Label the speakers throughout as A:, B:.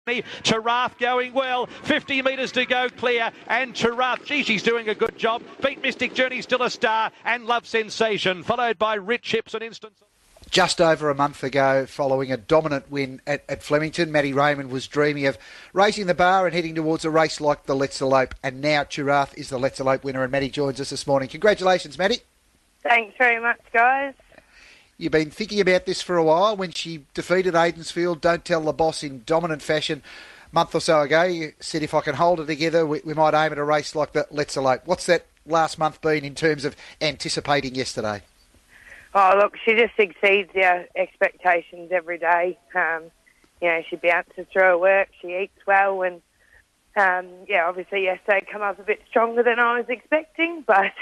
A: Giraffe going well, 50 metres to go clear, and Giraffe, she's doing a good job. Beat Mystic Journey, still a star, and Love Sensation, followed by Rich Hips and Instance.
B: Just over a month ago, following a dominant win at Flemington, Matty Raymond was dreaming of raising the bar and heading towards a race like the Let's Elope, and now Giraffe is the Let's Elope winner, and Matty joins us this morning. Congratulations, Matty.
C: Thanks very much, guys.
B: You've been thinking about this for a while. When she defeated Aidensfield, Don't Tell the Boss, in dominant fashion a month or so ago, you said if I can hold it together, we might aim at a race like the Let's Elope. What's that last month been in terms of anticipating yesterday?
C: Oh, look, she just exceeds our expectations every day. She bounces through her work, she eats well, and obviously yesterday come up a bit stronger than I was expecting, but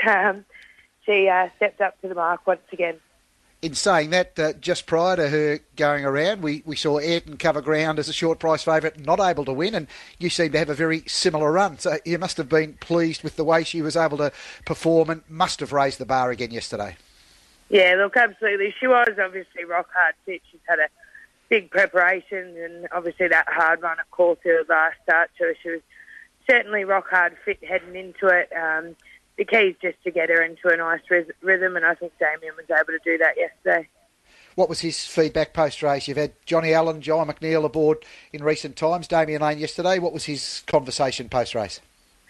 C: she stepped up to the mark once again.
B: In saying that, just prior to her going around, we saw Ayrton cover ground as a short price favourite, not able to win, and you seem to have a very similar run. So you must have been pleased with the way she was able to perform and must have raised the bar again yesterday.
C: Yeah, look, absolutely. She was obviously rock hard fit. She's had a big preparation and obviously that hard run at Caulfield last start. So she was certainly rock hard fit heading into it. The key is just to get her into a nice rhythm, and I think Damien was able to do that yesterday.
B: What was his feedback post-race? You've had Johnny Allen, John McNeil aboard in recent times, Damien Lane yesterday. What was his conversation post-race?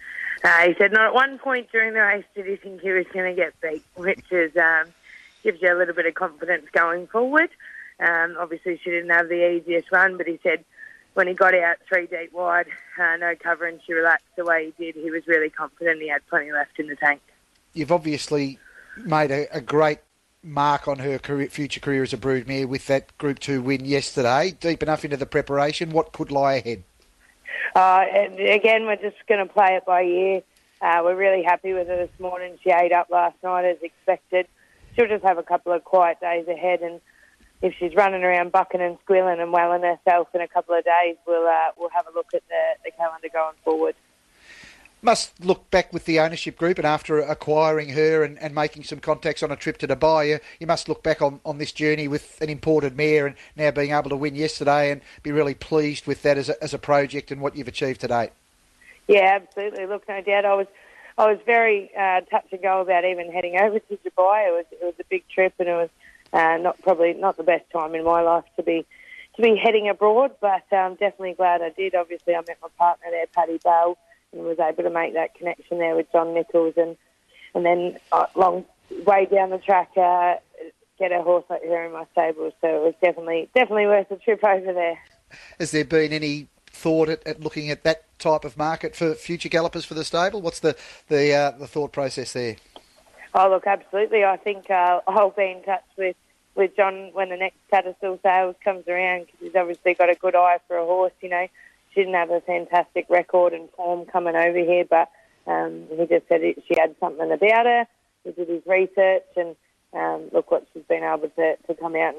C: He said not at one point during the race did he think he was going to get beat, which is gives you a little bit of confidence going forward. Obviously she didn't have the easiest run, but he said when he got out 3 deep wide, no cover, and she relaxed the way he did, he was really confident he had plenty left in the tank. You've
B: obviously made a great mark on her future career as a broodmare with that Group 2 win yesterday. Deep enough into the preparation, what could lie ahead?
C: Again, we're just going to play it by ear. We're really happy with her this morning. She ate up last night as expected. She'll just have a couple of quiet days ahead, and if she's running around bucking and squealing and welling herself in a couple of days, we'll have a look at the calendar going forward.
B: Must look back with the ownership group, and after acquiring her and making some contacts on a trip to Dubai, you must look back on this journey with an imported mare and now being able to win yesterday and be really pleased with that as a project and what you've achieved to date.
C: Yeah, absolutely. Look, no doubt I was very touch and go about even heading over to Dubai. It was a big trip, and it was not the best time in my life to be heading abroad, but definitely glad I did. Obviously, I met my partner there, Paddy Bell, and was able to make that connection there with John Nichols, and then long way down the track, get a horse like her in my stable. So it was definitely worth the trip over there.
B: Has there been any thought at looking at that type of market for future gallopers for the stable? What's the thought process there?
C: Oh, look, absolutely. I think I'll be in touch with John when the next Tattersall sales comes around, because he's obviously got a good eye for a horse. You know, she didn't have a fantastic record and form coming over here, but he just said she had something about her. He did his research, and look what she's been able to come out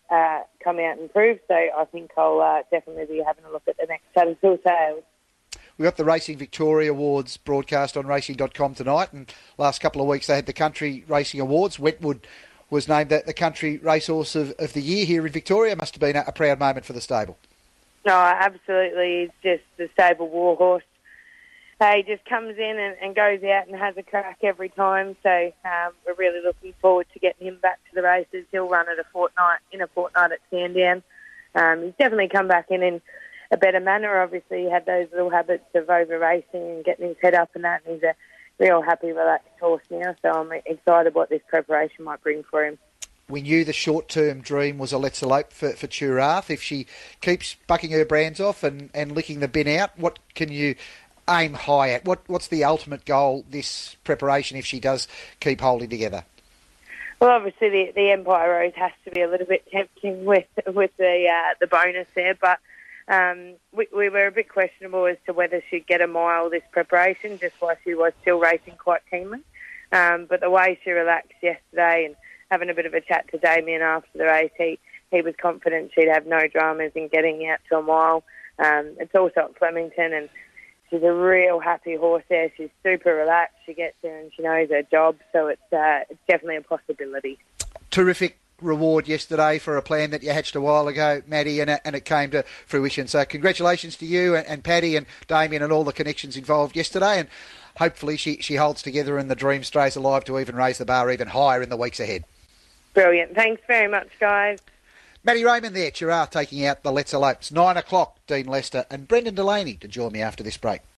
C: and prove. So I think I'll definitely be having a look at the next Tattersall sales.
B: We got the Racing Victoria Awards broadcast on racing.com tonight, and last couple of weeks they had the Country Racing Awards. Wentwood was named the Country Racehorse of the Year here in Victoria. Must have been a proud moment for the stable.
C: No, absolutely. He's just the stable war horse. He just comes in and goes out and has a crack every time. So we're really looking forward to getting him back to the races. He'll run at a fortnight at Sandown. He's definitely come back in a better manner. Obviously, he had those little habits of over-racing and getting his head up and that, and he's a real happy, relaxed horse now, so I'm excited what this preparation might bring for him.
B: We knew the short-term dream was a Let's Elope for Giraffe. If she keeps bucking her brands off and licking the bin out, what can you aim high at? What's the ultimate goal this preparation if she does keep holding together?
C: Well, obviously the Empire Rose has to be a little bit tempting with the bonus there, but we were a bit questionable as to whether she'd get a mile this preparation, just while she was still racing quite keenly. But the way she relaxed yesterday and having a bit of a chat to Damien after the race, he was confident she'd have no dramas in getting out to a mile. It's also at Flemington, and she's a real happy horse there. She's super relaxed. She gets there and she knows her job, so it's definitely a possibility.
B: Terrific reward yesterday for a plan that you hatched a while ago, Maddie, and it came to fruition. So congratulations to you and Paddy and Damien and all the connections involved yesterday, and hopefully she holds together and the dream stays alive to even raise the bar even higher in the weeks ahead.
C: Brilliant. Thanks very much, guys.
B: Maddie Raymond there, Chirard taking out the Let's Elopes. 9 o'clock, Dean Lester and Brendan Delaney to join me after this break.